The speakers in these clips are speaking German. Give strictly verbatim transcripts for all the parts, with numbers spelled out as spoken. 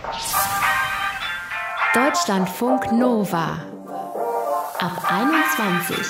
Deutschlandfunk Nova ab einundzwanzig.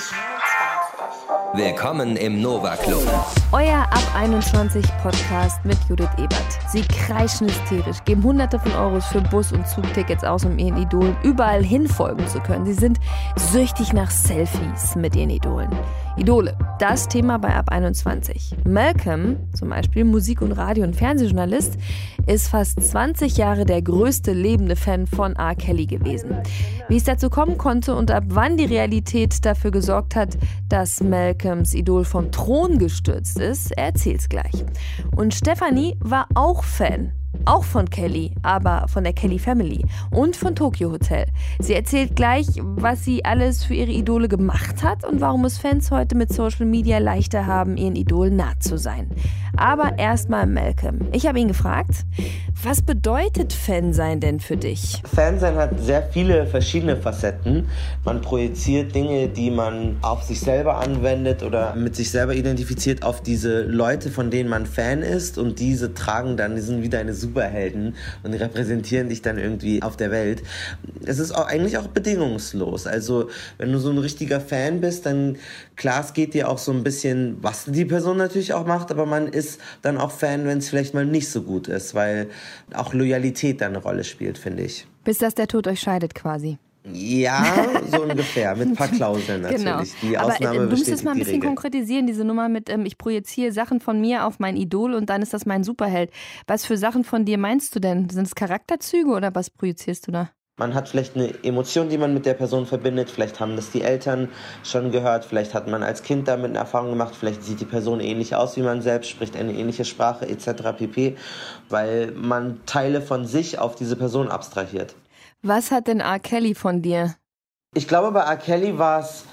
Willkommen im Nova Club. Euer Ab einundzwanzig Podcast mit Judith Ebert. Sie kreischen hysterisch, geben hunderte von Euros für Bus- und Zugtickets aus, um ihren Idolen überall hinfolgen zu können. Sie sind süchtig nach Selfies mit ihren Idolen. Idole, das Thema bei Ab einundzwanzig. Malcolm, zum Beispiel Musik- und Radio- und Fernsehjournalist, ist fast zwanzig Jahre der größte lebende Fan von R. Kelly gewesen. Wie es dazu kommen konnte und ab wann die Realität dafür gesorgt hat, dass Malcolms Idol vom Thron gestürzt ist, er erzählt's gleich. Und Stefanie war auch Fan. Auch von Kelly, aber von der Kelly Family und von Tokyo Hotel. Sie erzählt gleich, was sie alles für ihre Idole gemacht hat und warum es Fans heute mit Social Media leichter haben, ihren Idolen nah zu sein. Aber erstmal Malcolm. Ich habe ihn gefragt, was bedeutet Fan-Sein denn für dich? Fan-Sein hat sehr viele verschiedene Facetten. Man projiziert Dinge, die man auf sich selber anwendet oder mit sich selber identifiziert, auf diese Leute, von denen man Fan ist, und diese tragen dann, die sind wieder eine Superhelden und repräsentieren dich dann irgendwie auf der Welt. Es ist auch eigentlich auch bedingungslos. Also wenn du so ein richtiger Fan bist, dann klar, es geht dir auch so ein bisschen, was die Person natürlich auch macht, aber man ist dann auch Fan, wenn es vielleicht mal nicht so gut ist, weil auch Loyalität da eine Rolle spielt, finde ich. Bis dass der Tod euch scheidet quasi. Ja, so ungefähr, mit ein paar Klauseln natürlich. Genau. Die Aber Ausnahme äh, du musst bestätigt es mal ein die bisschen Regel. konkretisieren, diese Nummer mit, ähm, ich projiziere Sachen von mir auf mein Idol und dann ist das mein Superheld. Was für Sachen von dir meinst du denn? Sind es Charakterzüge oder was projizierst du da? Man hat vielleicht eine Emotion, die man mit der Person verbindet. Vielleicht haben das die Eltern schon gehört. Vielleicht hat man als Kind damit eine Erfahrung gemacht. Vielleicht sieht die Person ähnlich aus wie man selbst, spricht eine ähnliche Sprache et cetera pp. Weil man Teile von sich auf diese Person abstrahiert. Was hat denn R. Kelly von dir? Ich glaube, bei R. Kelly war es,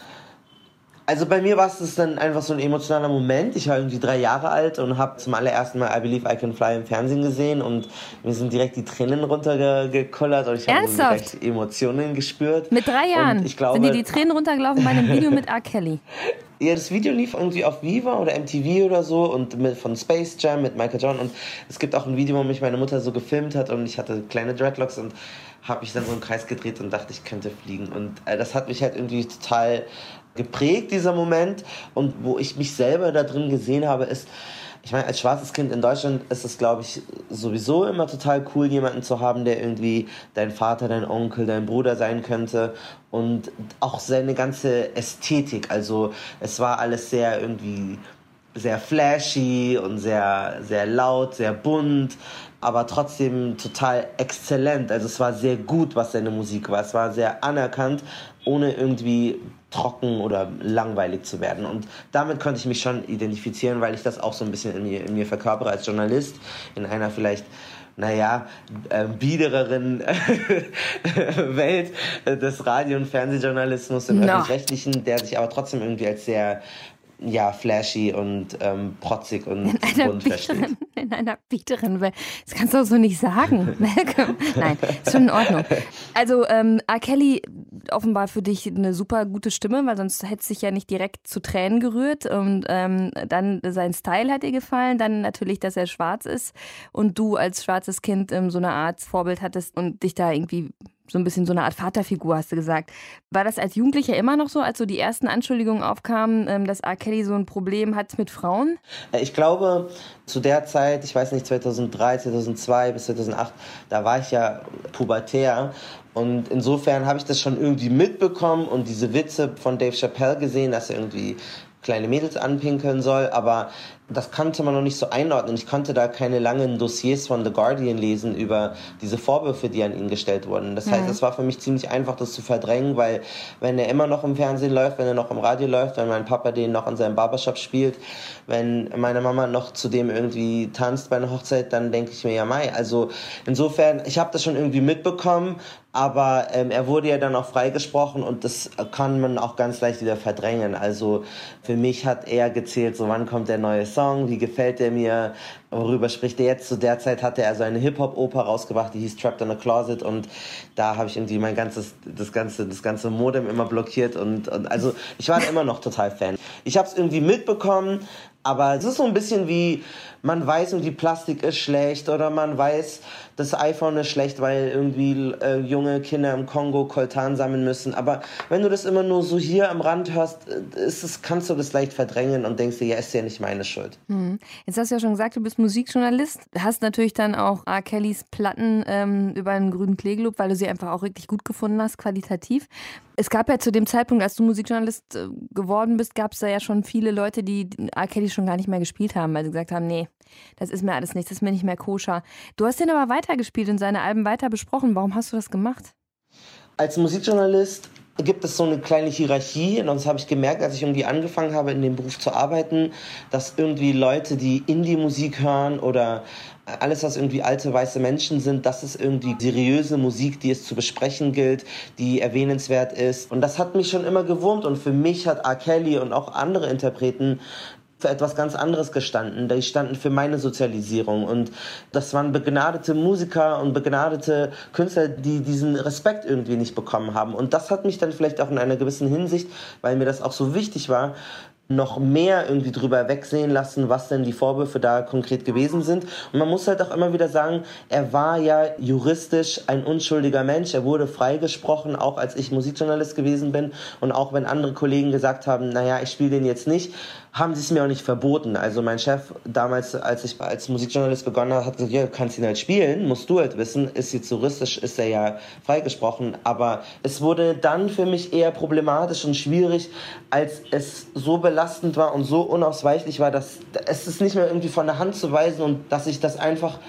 also bei mir war es dann einfach so ein emotionaler Moment. Ich war irgendwie drei Jahre alt und habe zum allerersten Mal I Believe I Can Fly im Fernsehen gesehen und mir sind direkt die Tränen runtergekullert und ich habe direkt Emotionen gespürt. Mit drei Jahren und ich glaube, sind dir die Tränen runtergelaufen bei einem Video mit R. Kelly? Ja, das Video lief irgendwie auf Viva oder M T V oder so und mit, von Space Jam mit Michael Jordan, und es gibt auch ein Video, wo mich meine Mutter so gefilmt hat und ich hatte kleine Dreadlocks und habe mich dann so im Kreis gedreht und dachte, ich könnte fliegen, und äh, das hat mich halt irgendwie total geprägt, dieser Moment, und wo ich mich selber da drin gesehen habe, ist, ich meine, als schwarzes Kind in Deutschland ist es, glaube ich, sowieso immer total cool, jemanden zu haben, der irgendwie dein Vater, dein Onkel, dein Bruder sein könnte, und auch seine ganze Ästhetik, also es war alles sehr irgendwie sehr flashy und sehr, sehr laut, sehr bunt, aber trotzdem total exzellent. Also es war sehr gut, was seine Musik war. Es war sehr anerkannt, ohne irgendwie trocken oder langweilig zu werden. Und damit konnte ich mich schon identifizieren, weil ich das auch so ein bisschen in mir, in mir verkörpere als Journalist, in einer vielleicht, naja, äh, biedereren Welt des Radio- und Fernsehjournalismus im No. Öffentlich-Rechtlichen, der sich aber trotzdem irgendwie als sehr, ja, flashy und ähm, protzig und In einer bunt versteht. biederen, in einer biederen Welt. Das kannst du auch so nicht sagen, Malcolm. Nein, ist schon in Ordnung. Also ähm, R. Kelly, offenbar für dich eine super gute Stimme, weil sonst hätte es sich ja nicht direkt zu Tränen gerührt. Und ähm, dann sein Style hat dir gefallen, dann natürlich, dass er schwarz ist und du als schwarzes Kind ähm, so eine Art Vorbild hattest und dich da irgendwie so ein bisschen so eine Art Vaterfigur, hast du gesagt. War das als Jugendlicher immer noch so, als so die ersten Anschuldigungen aufkamen, dass R. Kelly so ein Problem hat mit Frauen? Ich glaube, zu der Zeit, ich weiß nicht, zweitausenddrei, zweitausendzwei bis zweitausendacht, da war ich ja pubertär. Und insofern habe ich das schon irgendwie mitbekommen und diese Witze von Dave Chappelle gesehen, dass er irgendwie kleine Mädels anpinkeln soll, aber das konnte man noch nicht so einordnen. Ich konnte da keine langen Dossiers von The Guardian lesen über diese Vorwürfe, die an ihn gestellt wurden. Das heißt, es war für mich ziemlich einfach, das zu verdrängen, weil wenn er immer noch im Fernsehen läuft, wenn er noch im Radio läuft, wenn mein Papa den noch in seinem Barbershop spielt, wenn meine Mama noch zu dem irgendwie tanzt bei einer Hochzeit, dann denke ich mir, ja mei. Also insofern, ich habe das schon irgendwie mitbekommen, aber ähm, er wurde ja dann auch freigesprochen und das kann man auch ganz leicht wieder verdrängen. Also für mich hat er gezählt, so wann kommt der neue Song, wie gefällt der mir, worüber spricht er jetzt. Zu der Zeit hatte er so eine Hip-Hop-Oper rausgebracht, die hieß Trapped in a Closet, und da habe ich irgendwie mein ganzes, das ganze, das ganze Modem immer blockiert und, und also ich war immer noch total Fan. Ich habe es irgendwie mitbekommen, Aber es ist so ein bisschen wie, man weiß, irgendwie Plastik ist schlecht oder man weiß, das iPhone ist schlecht, weil irgendwie äh, junge Kinder im Kongo Coltan sammeln müssen. Aber wenn du das immer nur so hier am Rand hörst, ist es, kannst du das leicht verdrängen und denkst dir, ja, ist ja nicht meine Schuld. Hm. Jetzt hast du ja schon gesagt, du bist Musikjournalist. Hast natürlich dann auch R. Kellys Platten ähm, über einen grünen Klee gelobt, weil du sie einfach auch richtig gut gefunden hast, qualitativ. Es gab ja zu dem Zeitpunkt, als du Musikjournalist äh, geworden bist, gab es da ja schon viele Leute, die R. Kelly schon gar nicht mehr gespielt haben, weil sie gesagt haben, nee, das ist mir alles nichts, das ist mir nicht mehr koscher. Du hast den aber weitergespielt und seine Alben weiter besprochen. Warum hast du das gemacht? Als Musikjournalist gibt es so eine kleine Hierarchie und das habe ich gemerkt, als ich irgendwie angefangen habe, in dem Beruf zu arbeiten, dass irgendwie Leute, die Indie-Musik hören oder alles, was irgendwie alte weiße Menschen sind, das ist irgendwie seriöse Musik, die es zu besprechen gilt, die erwähnenswert ist. Und das hat mich schon immer gewurmt und für mich hat R. Kelly und auch andere Interpreten für etwas ganz anderes gestanden. Die standen für meine Sozialisierung und das waren begnadete Musiker und begnadete Künstler, die diesen Respekt irgendwie nicht bekommen haben. Und das hat mich dann vielleicht auch in einer gewissen Hinsicht, weil mir das auch so wichtig war, noch mehr irgendwie drüber wegsehen lassen, was denn die Vorwürfe da konkret gewesen sind. Und man muss halt auch immer wieder sagen, er war ja juristisch ein unschuldiger Mensch. Er wurde freigesprochen, auch als ich Musikjournalist gewesen bin. Und auch wenn andere Kollegen gesagt haben, naja, ich spiele den jetzt nicht, haben sie es mir auch nicht verboten. Also mein Chef damals, als ich als Musikjournalist begonnen habe, hat gesagt, ja, du kannst ihn halt spielen, musst du halt wissen, ist jetzt juristisch, ist er ja freigesprochen. Aber es wurde dann für mich eher problematisch und schwierig, als es so belastend war und so unausweichlich war, dass es ist nicht mehr irgendwie von der Hand zu weisen und dass ich das einfach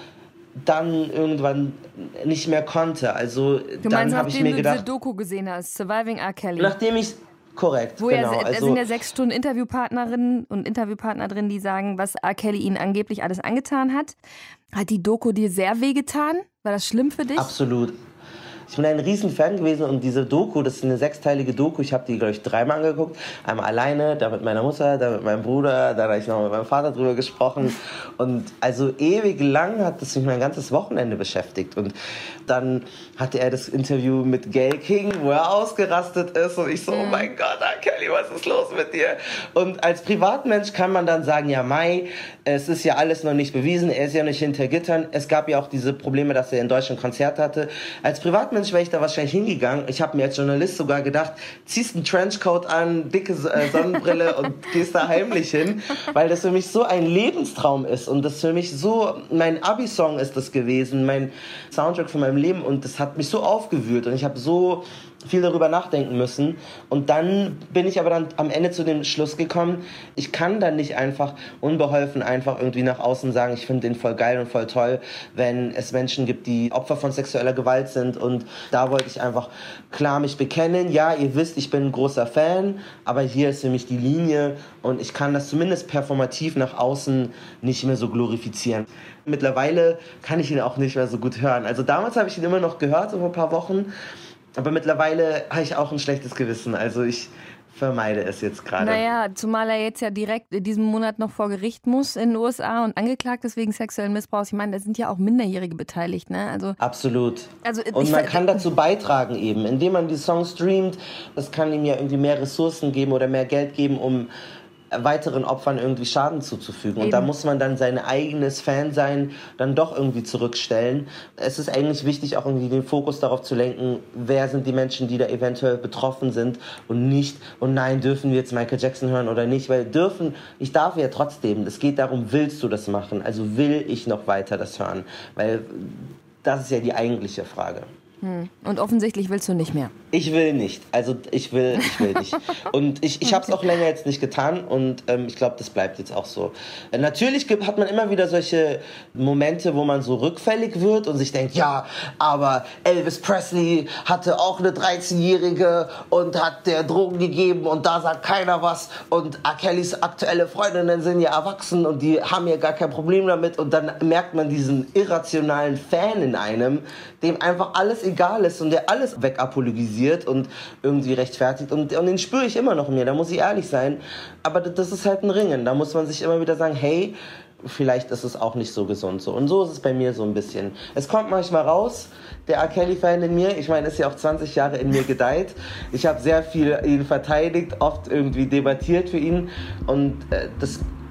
dann irgendwann nicht mehr konnte. Also du dann meinst, habe ich mir du gedacht, diese Doku gesehen hast, Surviving R. Kelly. Nachdem ich Korrekt, Wo genau. Ja, da also, sind ja sechs Stunden Interviewpartnerinnen und Interviewpartner drin, die sagen, was R. Kelly ihnen angeblich alles angetan hat. Hat die Doku dir sehr wehgetan? War das schlimm für dich? Absolut. Ich bin ein riesen Fan gewesen und diese Doku, das ist eine sechsteilige Doku, ich habe die, glaube ich, dreimal angeguckt. Einmal alleine, da mit meiner Mutter, da mit meinem Bruder, da habe ich noch mit meinem Vater drüber gesprochen. Und also ewig lang hat das mich mein ganzes Wochenende beschäftigt. Und dann hatte er das Interview mit Gayle King, wo er ausgerastet ist und ich so, oh mein Gott, R. Kelly, was ist los mit dir? Und als Privatmensch kann man dann sagen, ja Mai, es ist ja alles noch nicht bewiesen, er ist ja nicht hinter Gittern. Es gab ja auch diese Probleme, dass er in Deutschland Konzerte hatte. Als Privatmensch wäre ich da wahrscheinlich hingegangen. Ich habe mir als Journalist sogar gedacht, ziehst einen Trenchcoat an, dicke Sonnenbrille und gehst da heimlich hin, weil das für mich so ein Lebenstraum ist und das für mich so, mein Abi-Song ist das gewesen, mein Soundtrack von meinem Leben und das hat mich so aufgewühlt und ich habe so viel darüber nachdenken müssen und dann bin ich aber dann am Ende zu dem Schluss gekommen, ich kann dann nicht einfach unbeholfen einfach irgendwie nach außen sagen, ich finde den voll geil und voll toll, wenn es Menschen gibt, die Opfer von sexueller Gewalt sind und da wollte ich einfach klar mich bekennen, ja, ihr wisst, ich bin ein großer Fan, aber hier ist für mich die Linie und ich kann das zumindest performativ nach außen nicht mehr so glorifizieren. Mittlerweile kann ich ihn auch nicht mehr so gut hören. Also damals habe ich ihn immer noch gehört, so vor ein paar Wochen, aber mittlerweile habe ich auch ein schlechtes Gewissen. Also ich vermeide es jetzt gerade. Naja, zumal er jetzt ja direkt in diesem Monat noch vor Gericht muss in den U S A und angeklagt ist wegen sexuellen Missbrauchs. Ich meine, da sind ja auch Minderjährige beteiligt, ne? Also absolut. Also und ich, man kann dazu beitragen eben, indem man die Songs streamt. Das kann ihm ja irgendwie mehr Ressourcen geben oder mehr Geld geben, um weiteren Opfern irgendwie Schaden zuzufügen. Eben. Und da muss man dann sein eigenes Fansein dann doch irgendwie zurückstellen. Es ist eigentlich wichtig, auch irgendwie den Fokus darauf zu lenken, wer sind die Menschen, die da eventuell betroffen sind und nicht, und nein, dürfen wir jetzt Michael Jackson hören oder nicht, weil dürfen, ich darf ja trotzdem. Es geht darum, willst du das machen? Also will ich noch weiter das hören? Weil das ist ja die eigentliche Frage. Hm. Und offensichtlich willst du nicht mehr. Ich will nicht. Also ich will, ich will nicht. Und ich, ich habe es auch länger jetzt nicht getan und ähm, ich glaube, das bleibt jetzt auch so. Äh, natürlich gibt, hat man immer wieder solche Momente, wo man so rückfällig wird und sich denkt, ja, aber Elvis Presley hatte auch eine dreizehnjährige und hat der Drogen gegeben und da sagt keiner was und R. Kellys aktuelle Freundinnen sind ja erwachsen und die haben ja gar kein Problem damit und dann merkt man diesen irrationalen Fan in einem, dem einfach alles egal ist und der alles wegapologisiert und irgendwie rechtfertigt und, und den spüre ich immer noch in mir, da muss ich ehrlich sein, aber das ist halt ein Ringen, da muss man sich immer wieder sagen, hey, vielleicht ist es auch nicht so gesund so und so ist es bei mir so ein bisschen. Es kommt manchmal raus, der R. Kelly-Fan in mir, ich meine, ist ja auch zwanzig Jahre in mir gedeiht, ich habe sehr viel ihn verteidigt, oft irgendwie debattiert für ihn und äh, das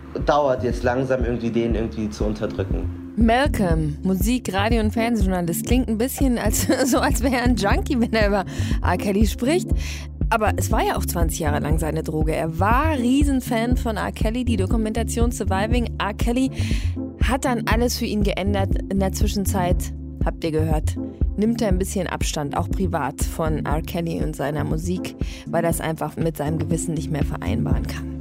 dauert jetzt langsam irgendwie, den irgendwie zu unterdrücken. Malcolm, Musik-, Radio- und Fernsehjournalist, klingt ein bisschen als, so, als wäre er ein Junkie, wenn er über R. Kelly spricht. Aber es war ja auch zwanzig Jahre lang seine Droge. Er war Riesenfan von R. Kelly. Die Dokumentation Surviving R. Kelly hat dann alles für ihn geändert. In der Zwischenzeit, habt ihr gehört, nimmt er ein bisschen Abstand, auch privat, von R. Kelly und seiner Musik, weil er es einfach mit seinem Gewissen nicht mehr vereinbaren kann.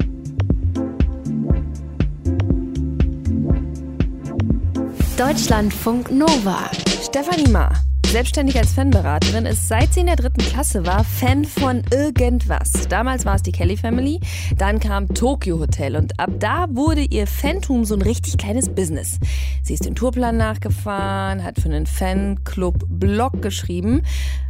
Deutschlandfunk Nova. Stefanie Ma, selbstständig als Fanberaterin, ist seit sie in der dritten Klasse war Fan von irgendwas. Damals war es die Kelly Family, dann kam Tokyo Hotel und ab da wurde ihr Fantum so ein richtig kleines Business. Sie ist den Tourplan nachgefahren, hat für einen Fanclub-Blog geschrieben.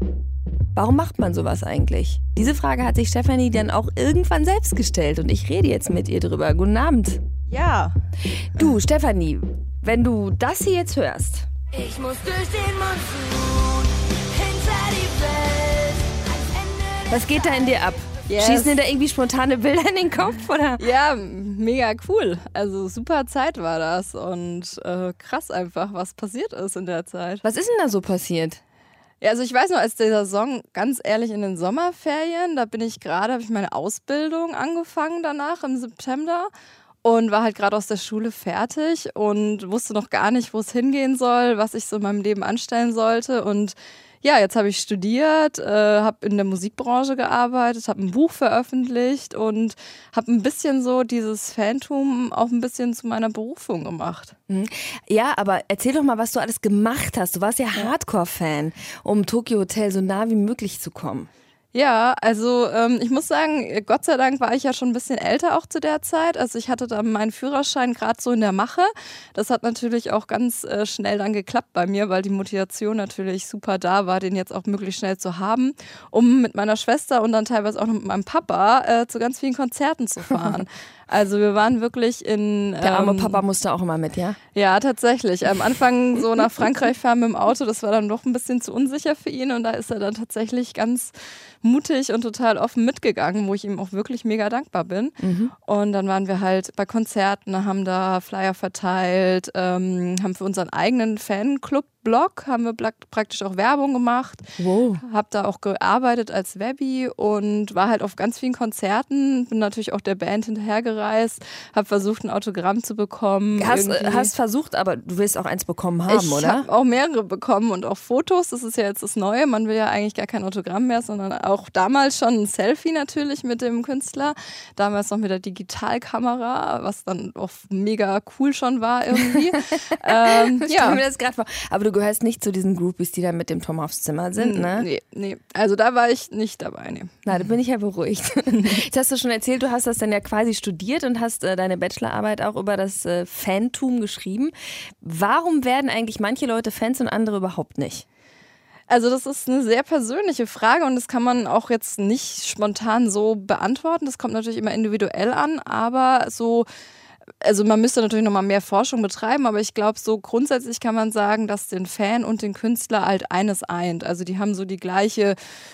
Warum macht man sowas eigentlich? Diese Frage hat sich Stefanie dann auch irgendwann selbst gestellt und ich rede jetzt mit ihr drüber. Guten Abend. Ja. Du, Stefanie, wenn du das hier jetzt hörst. Ich muss durch den Monsun, hinter die Welt, ans Ende. Was geht da in dir ab? Yes. Schießen dir da irgendwie spontane Bilder in den Kopf, oder? Ja, mega cool. Also super Zeit war das und äh, krass einfach, was passiert ist in der Zeit. Was ist denn da so passiert? Ja, also ich weiß nur, als dieser Song, ganz ehrlich, in den Sommerferien, da bin ich gerade, habe ich meine Ausbildung angefangen danach im September. Und war halt gerade aus der Schule fertig und wusste noch gar nicht, wo es hingehen soll, was ich so in meinem Leben anstellen sollte. Und ja, jetzt habe ich studiert, äh, habe in der Musikbranche gearbeitet, habe ein Buch veröffentlicht und habe ein bisschen so dieses Fantum auch ein bisschen zu meiner Berufung gemacht. Mhm. Ja, aber erzähl doch mal, was du alles gemacht hast. Du warst ja Hardcore-Fan, um Tokyo Hotel so nah wie möglich zu kommen. Ja, also ähm, ich muss sagen, Gott sei Dank war ich ja schon ein bisschen älter auch zu der Zeit. Also ich hatte dann meinen Führerschein gerade so in der Mache. Das hat natürlich auch ganz äh, schnell dann geklappt bei mir, weil die Motivation natürlich super da war, den jetzt auch möglichst schnell zu haben, um mit meiner Schwester und dann teilweise auch noch mit meinem Papa äh, zu ganz vielen Konzerten zu fahren. Also wir waren wirklich in... Der arme ähm, Papa musste auch immer mit, ja? Ja, tatsächlich. Am Anfang so nach Frankreich fahren mit dem Auto, das war dann doch ein bisschen zu unsicher für ihn und da ist er dann tatsächlich ganz mutig und total offen mitgegangen, wo ich ihm auch wirklich mega dankbar bin. Mhm. Und dann waren wir halt bei Konzerten, haben da Flyer verteilt, ähm, haben für unseren eigenen Fanclub-Blog, haben wir praktisch auch Werbung gemacht. Wow. Hab da auch gearbeitet als Webby und war halt auf ganz vielen Konzerten, bin natürlich auch der Band hinterhergereist, habe versucht, ein Autogramm zu bekommen. Hast, hast versucht, aber du willst auch eins bekommen haben, ich oder? Ich habe auch mehrere bekommen und auch Fotos, das ist ja jetzt das Neue, man will ja eigentlich gar kein Autogramm mehr, sondern auch damals schon ein Selfie natürlich mit dem Künstler, damals noch mit der Digitalkamera, was dann auch mega cool schon war irgendwie. ähm, ich ja. stell mir das gerade vor. Aber du gehörst nicht zu diesen Groupies, die da mit dem Tom aufs Zimmer sind, ne? Nee, nee. Also da war ich nicht dabei, nee. Na, da bin ich ja beruhigt. Jetzt hast du schon erzählt, du hast das dann ja quasi studiert und hast äh, deine Bachelorarbeit auch über das äh, Fantum geschrieben. Warum werden eigentlich manche Leute Fans und andere überhaupt nicht? Also das ist eine sehr persönliche Frage und das kann man auch jetzt nicht spontan so beantworten. Das kommt natürlich immer individuell an, aber so, also man müsste natürlich nochmal mehr Forschung betreiben, aber ich glaube, so grundsätzlich kann man sagen, dass den Fan und den Künstler halt eines eint. Also die haben so die gleiche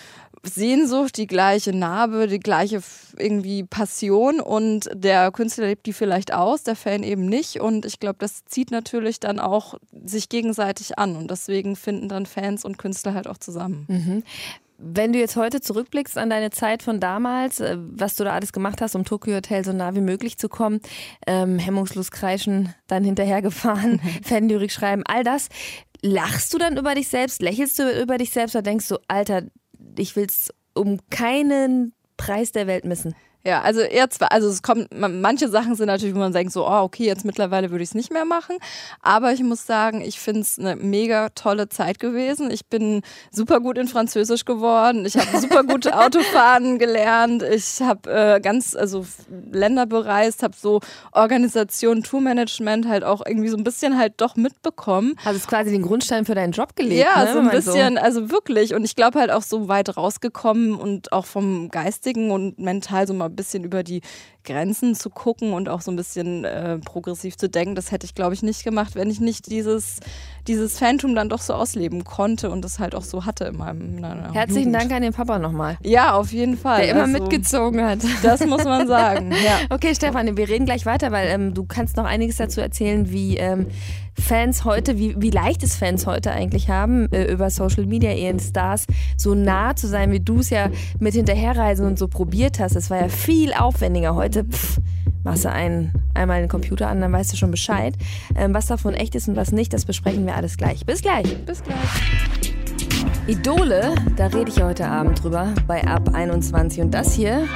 Sehnsucht, die gleiche Narbe, die gleiche irgendwie Passion und der Künstler lebt die vielleicht aus, der Fan eben nicht und ich glaube, das zieht natürlich dann auch sich gegenseitig an und deswegen finden dann Fans und Künstler halt auch zusammen. Mhm. Wenn du jetzt heute zurückblickst an deine Zeit von damals, was du da alles gemacht hast, um Tokyo Hotel so nah wie möglich zu kommen, ähm, hemmungslos kreischen, dann hinterhergefahren, Fanlyrik schreiben, all das, lachst du dann über dich selbst, lächelst du über dich selbst oder denkst du, Alter, ich will es um keinen Preis der Welt missen? Ja, also eher zwar, also es kommt, manche Sachen sind natürlich, wo man denkt so, oh, okay, jetzt mittlerweile würde ich es nicht mehr machen. Aber ich muss sagen, ich finde es eine mega tolle Zeit gewesen. Ich bin super gut in Französisch geworden. Ich habe super gut Autofahren gelernt. Ich habe äh, ganz, also Länder bereist, habe so Organisation, Tourmanagement halt auch irgendwie so ein bisschen halt doch mitbekommen. Also es ist quasi den Grundstein für deinen Job gelegt. Ja, ne? so ein bisschen, so. Also wirklich. Und ich glaube halt auch so weit rausgekommen und auch vom Geistigen und mental so mal ein bisschen über die Grenzen zu gucken und auch so ein bisschen äh, progressiv zu denken. Das hätte ich, glaube ich, nicht gemacht, wenn ich nicht dieses, dieses Phantom dann doch so ausleben konnte und das halt auch so hatte in meinem in meiner Herzlichen Jugend. Dank an den Papa nochmal. Ja, auf jeden Fall. Der immer Also, mitgezogen hat. Das muss man sagen, ja. Okay, Stefanie, wir reden gleich weiter, weil ähm, du kannst noch einiges dazu erzählen, wie ähm, Fans heute, wie, wie leicht es Fans heute eigentlich haben, äh, über Social Media ihren Stars so nah zu sein, wie du es ja mit Hinterherreisen und so probiert hast. Das war ja viel aufwendiger. Heute pff, machst du einen, einmal den Computer an, dann weißt du schon Bescheid. Ähm, was davon echt ist und was nicht, das besprechen wir alles gleich. Bis gleich. Bis gleich. Idole, da rede ich ja heute Abend drüber, bei Ab einundzwanzig. Und das hier,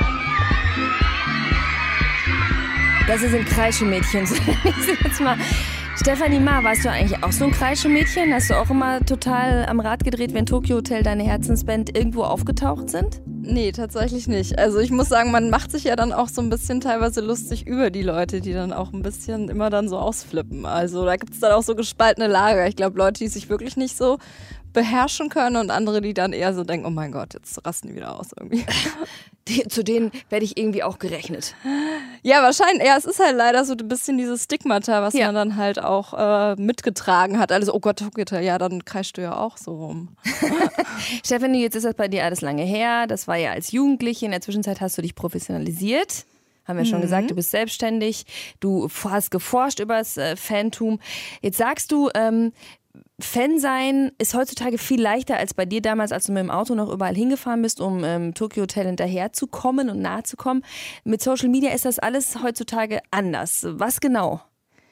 das sind Kreischemädchen. Jetzt mal, Stefanie Ma, warst du eigentlich auch so ein Kreischemädchen? Hast du auch immer total am Rad gedreht, wenn Tokyo Hotel, deine Herzensband, irgendwo aufgetaucht sind? Nee, tatsächlich nicht. Also ich muss sagen, man macht sich ja dann auch so ein bisschen teilweise lustig über die Leute, die dann auch ein bisschen immer dann so ausflippen. Also da gibt es dann auch so gespaltene Lager. Ich glaube, Leute, die sich wirklich nicht so beherrschen können und andere, die dann eher so denken, oh mein Gott, jetzt rasten die wieder aus irgendwie. Die, zu denen werde ich irgendwie auch gerechnet. Ja, wahrscheinlich. Ja, es ist halt leider so ein bisschen dieses Stigmata, was Ja. man dann halt auch äh, mitgetragen hat. Also, oh Gott, oh Gott, ja, dann kreischst du ja auch so rum. Stefanie, jetzt ist das bei dir alles lange her. Das war ja als Jugendliche. In der Zwischenzeit hast du dich professionalisiert. Haben wir schon gesagt, du bist selbstständig. Du hast geforscht über das äh, Fantum. Jetzt sagst du, ähm, Fan sein ist heutzutage viel leichter als bei dir damals, als du mit dem Auto noch überall hingefahren bist, um ähm, Tokyo Hotel hinterherzukommen und nahe zu kommen. Mit Social Media ist das alles heutzutage anders. Was genau?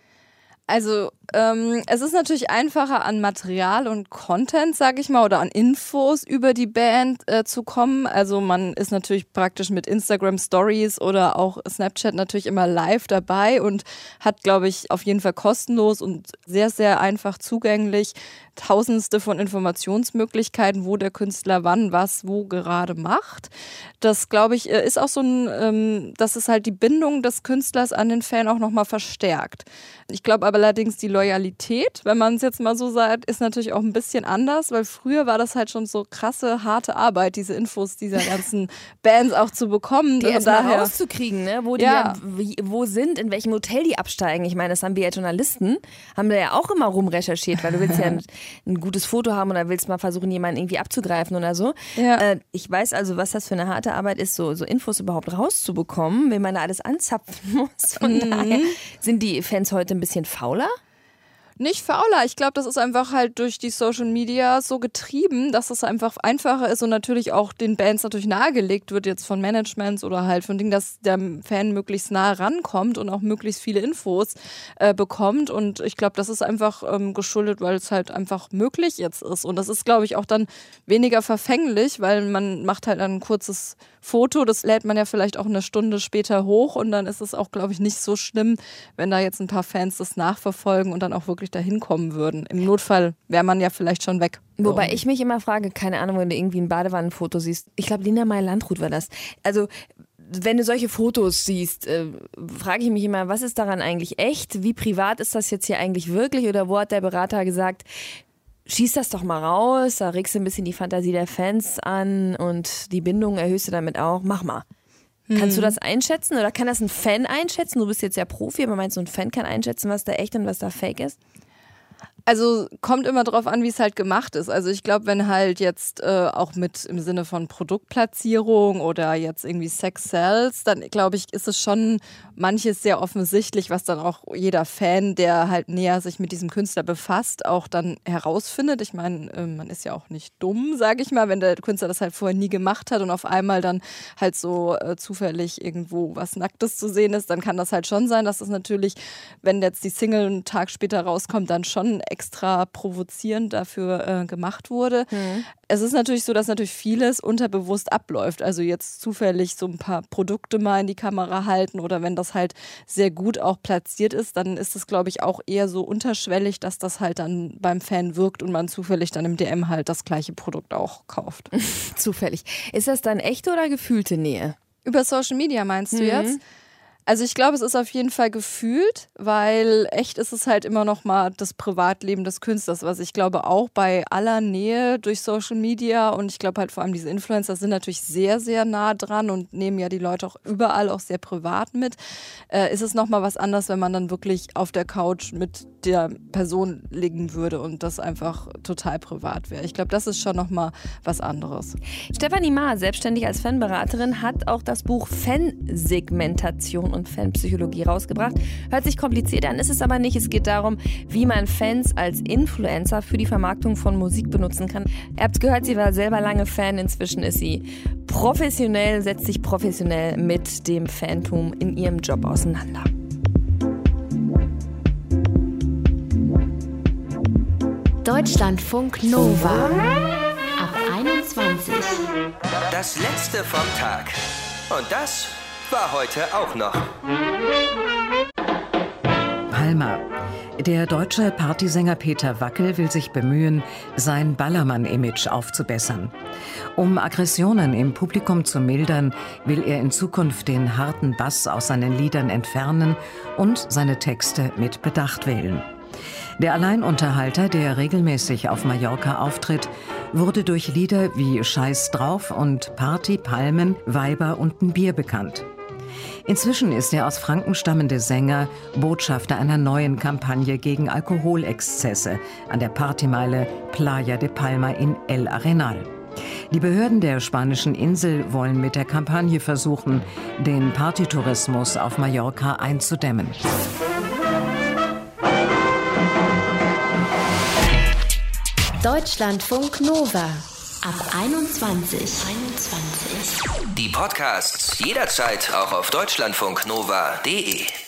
Also ähm, es ist natürlich einfacher an Material und Content, sag ich mal, oder an Infos über die Band äh, zu kommen. Also man ist natürlich praktisch mit Instagram Stories oder auch Snapchat natürlich immer live dabei und hat, glaube ich, auf jeden Fall kostenlos und sehr, sehr einfach zugänglich tausendste von Informationsmöglichkeiten, wo der Künstler wann, was, wo gerade macht. Das, glaube ich, ist auch so ein, ähm, dass es halt die Bindung des Künstlers an den Fan auch nochmal verstärkt. Ich glaube aber allerdings, die Loyalität, wenn man es jetzt mal so sagt, ist natürlich auch ein bisschen anders, weil früher war das halt schon so krasse, harte Arbeit, diese Infos dieser ganzen Bands auch zu bekommen. Die Und erstmal daher- rauszukriegen, ne? wo die Ja. dann, wie, wo sind, in welchem Hotel die absteigen. Ich meine, das haben wir als Journalisten, haben wir ja auch immer rumrecherchiert, weil du willst ja ein, ein gutes Foto haben oder willst mal versuchen, jemanden irgendwie abzugreifen oder so. Ja. Äh, ich weiß also, was das für eine harte Arbeit ist, so, so Infos überhaupt rauszubekommen, wenn man da alles anzapfen muss. Von Mhm. daher sind die Fans heute ein bisschen fauler? Nicht fauler. Ich glaube, das ist einfach halt durch die Social Media so getrieben, dass es einfach einfacher ist und natürlich auch den Bands natürlich nahegelegt wird, jetzt von Managements oder halt von Dingen, dass der Fan möglichst nah rankommt und auch möglichst viele Infos äh, bekommt. Und ich glaube, das ist einfach ähm, geschuldet, weil es halt einfach möglich jetzt ist. Und das ist, glaube ich, auch dann weniger verfänglich, weil man macht halt ein kurzes Foto, das lädt man ja vielleicht auch eine Stunde später hoch und dann ist es auch, glaube ich, nicht so schlimm, wenn da jetzt ein paar Fans das nachverfolgen und dann auch wirklich dahin kommen würden. Im Notfall wäre man ja vielleicht schon weg. Wobei ich mich immer frage, keine Ahnung, wenn du irgendwie ein Badewannenfoto siehst. Ich glaube, Lina Meyer-Landrut war das. Also, wenn du solche Fotos siehst, äh, frage ich mich immer, was ist daran eigentlich echt? Wie privat ist das jetzt hier eigentlich wirklich? Oder wo hat der Berater gesagt, schieß das doch mal raus, da regst du ein bisschen die Fantasie der Fans an und die Bindung erhöhst du damit auch. Mach mal. Kannst du das einschätzen oder kann das ein Fan einschätzen? Du bist jetzt ja Profi, aber meinst du, ein Fan kann einschätzen, was da echt und was da fake ist? Also kommt immer drauf an, wie es halt gemacht ist. Also ich glaube, wenn halt jetzt äh, auch mit im Sinne von Produktplatzierung oder jetzt irgendwie Sex Sells, dann glaube ich, ist es schon manches sehr offensichtlich, was dann auch jeder Fan, der halt näher sich mit diesem Künstler befasst, auch dann herausfindet. Ich meine, äh, man ist ja auch nicht dumm, sage ich mal, wenn der Künstler das halt vorher nie gemacht hat und auf einmal dann halt so äh, zufällig irgendwo was Nacktes zu sehen ist, dann kann das halt schon sein, dass es natürlich, wenn jetzt die Single einen Tag später rauskommt, dann schon extra provozierend dafür äh, gemacht wurde. Mhm. Es ist natürlich so, dass natürlich vieles unterbewusst abläuft. Also jetzt zufällig so ein paar Produkte mal in die Kamera halten oder wenn das halt sehr gut auch platziert ist, dann ist es, glaube ich, auch eher so unterschwellig, dass das halt dann beim Fan wirkt und man zufällig dann im D M halt das gleiche Produkt auch kauft. Zufällig. Ist das dann echte oder gefühlte Nähe? Über Social Media meinst du Mhm. jetzt? Also ich glaube, es ist auf jeden Fall gefühlt, weil echt ist es halt immer noch mal das Privatleben des Künstlers, was ich glaube auch bei aller Nähe durch Social Media und ich glaube halt vor allem diese Influencer sind natürlich sehr, sehr nah dran und nehmen ja die Leute auch überall auch sehr privat mit. Äh, ist es noch mal was anderes, wenn man dann wirklich auf der Couch mit der Person liegen würde und das einfach total privat wäre. Ich glaube, das ist schon noch mal was anderes. Stefanie Maar, selbstständig als Fanberaterin, hat auch das Buch Fansegmentation und Fanpsychologie rausgebracht. Hört sich kompliziert an, ist es aber nicht. Es geht darum, wie man Fans als Influencer für die Vermarktung von Musik benutzen kann. Ihr habt gehört, sie war selber lange Fan. Inzwischen ist sie professionell, setzt sich professionell mit dem Fantum in ihrem Job auseinander. Deutschlandfunk Nova ab einundzwanzig. Das letzte vom Tag. Und das war heute auch noch. Palma. Der deutsche Partysänger Peter Wackel will sich bemühen, sein Ballermann-Image aufzubessern. Um Aggressionen im Publikum zu mildern, will er in Zukunft den harten Bass aus seinen Liedern entfernen und seine Texte mit Bedacht wählen. Der Alleinunterhalter, der regelmäßig auf Mallorca auftritt, wurde durch Lieder wie Scheiß drauf und Party, Palmen, Weiber und ein Bier bekannt. Inzwischen ist der aus Franken stammende Sänger Botschafter einer neuen Kampagne gegen Alkoholexzesse an der Partymeile Playa de Palma in El Arenal. Die Behörden der spanischen Insel wollen mit der Kampagne versuchen, den Partytourismus auf Mallorca einzudämmen. Deutschlandfunk Nova ab einundzwanzig. einundzwanzig. Die Podcasts jederzeit auch auf deutschlandfunknova punkt de.